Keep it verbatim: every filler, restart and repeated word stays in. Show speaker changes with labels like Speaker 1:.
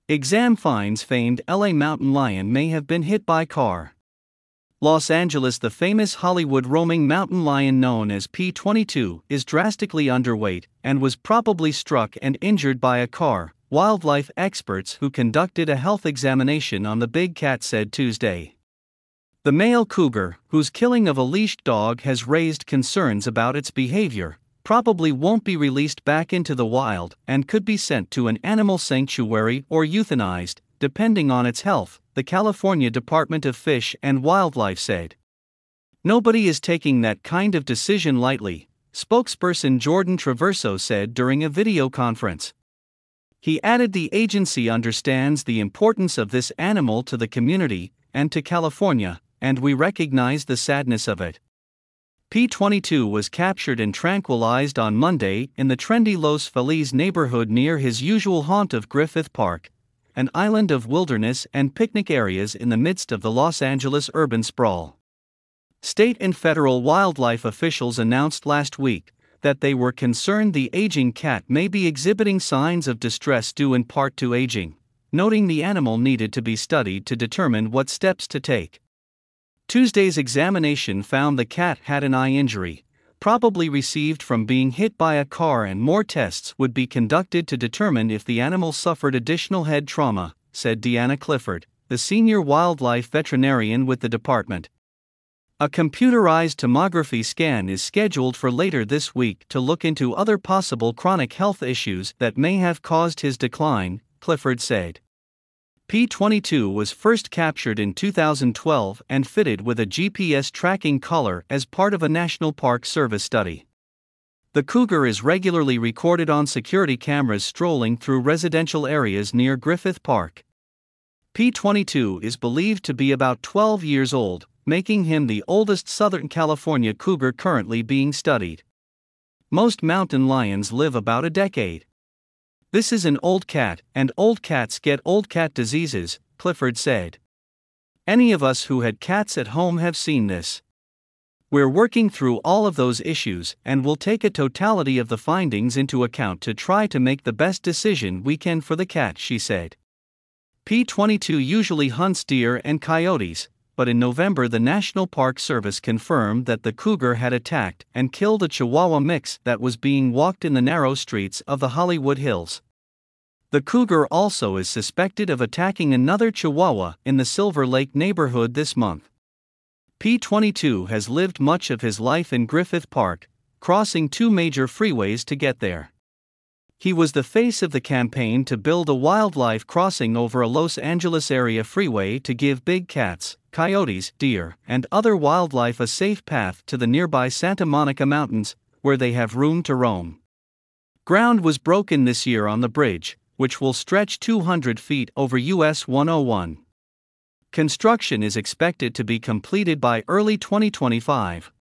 Speaker 1: Exam finds famed L A mountain lion may have been hit by car. Los Angeles. The famous Hollywood roaming mountain lion known as P twenty-two is drastically underweight and was probably struck and injured by a car, wildlife experts who conducted a health examination on the big cat said Tuesday. The male cougar, whose killing of a leashed dog has raised concerns about its behavior, probably won't be released back into the wild and could be sent to an animal sanctuary or euthanized, depending on its health, the California Department of Fish and Wildlife said. Nobody is taking that kind of decision lightly, spokesperson Jordan Traverso said during a video conference. He added the agency understands the importance of this animal to the community and to California, and we recognize the sadness of it. P twenty-two was captured and tranquilized on Monday in the trendy Los Feliz neighborhood near his usual haunt of Griffith Park, an island of wilderness and picnic areas in the midst of the Los Angeles urban sprawl. State and federal wildlife officials announced last week that they were concerned the aging cat may be exhibiting signs of distress due in part to aging, noting the animal needed to be studied to determine what steps to take. Tuesday's examination found the cat had an eye injury, probably received from being hit by a car, and more tests would be conducted to determine if the animal suffered additional head trauma, said Deanna Clifford, the senior wildlife veterinarian with the department. A computerized tomography scan is scheduled for later this week to look into other possible chronic health issues that may have caused his decline, Clifford said. P twenty-two was first captured in two thousand twelve and fitted with a G P S tracking collar as part of a National Park Service study. The cougar is regularly recorded on security cameras strolling through residential areas near Griffith Park. P twenty-two is believed to be about twelve years old, making him the oldest Southern California cougar currently being studied. Most mountain lions live about a decade. This is an old cat, and old cats get old cat diseases, Clifford said. Any of us who had cats at home have seen this. We're working through all of those issues and will take a totality of the findings into account to try to make the best decision we can for the cat, she said. P twenty-two usually hunts deer and coyotes, but in November the National Park Service confirmed that the cougar had attacked and killed a Chihuahua mix that was being walked in the narrow streets of the Hollywood Hills. The cougar also is suspected of attacking another Chihuahua in the Silver Lake neighborhood this month. P twenty-two has lived much of his life in Griffith Park, crossing two major freeways to get there. He was the face of the campaign to build a wildlife crossing over a Los Angeles area freeway to give big cats, coyotes, deer, and other wildlife a safe path to the nearby Santa Monica Mountains, where they have room to roam. Ground was broken this year on the bridge, which will stretch two hundred feet over U S one oh one. Construction is expected to be completed by early twenty twenty-five.